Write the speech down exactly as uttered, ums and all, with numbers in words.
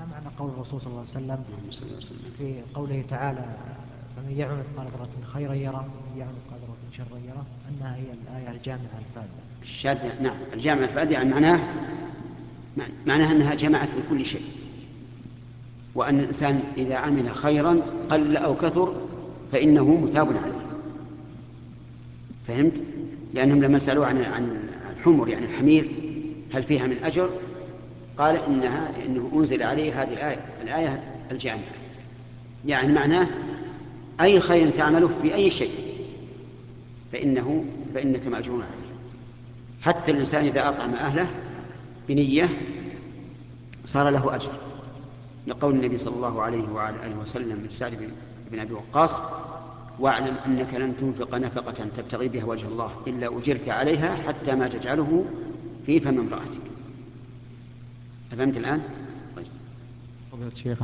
ما معنى قول الرسول صلى الله عليه وسلم في قوله تعالى فمن يعمل مثقال ذرة خيرا يره ومن يعمل مثقال ذرة شرا يره أنها هي الآية الجامعة الفاذة؟ الشاذة، نعم، الجامعة الفاذة يعني معناه معناها أنها جمعت لكل شيء، وأن الإنسان إذا عمل خيرا قل أو كثر فإنه مثاب عليه. فهمت؟ لأنهم لما سألوا عن عن الحمر يعني الحمير هل فيها من أجر، قال إنها إنه أنزل عليه هذه الآية الآية الجامعة، يعني معناه أي خير تعمله في أي شيء فإنه فإنك مأجور عليه. حتى الإنسان إذا أطعم أهله بنية صار له أجر، لقول النبي صلى الله عليه وعلى آله وسلم لسعد بن أبي وقاص واعلم أنك لن تنفق نفقة تبتغي بها وجه الله إلا أجرت عليها حتى ما تجعله في فم امرأتك. أفهمت الآن؟ فضيلة الشيخ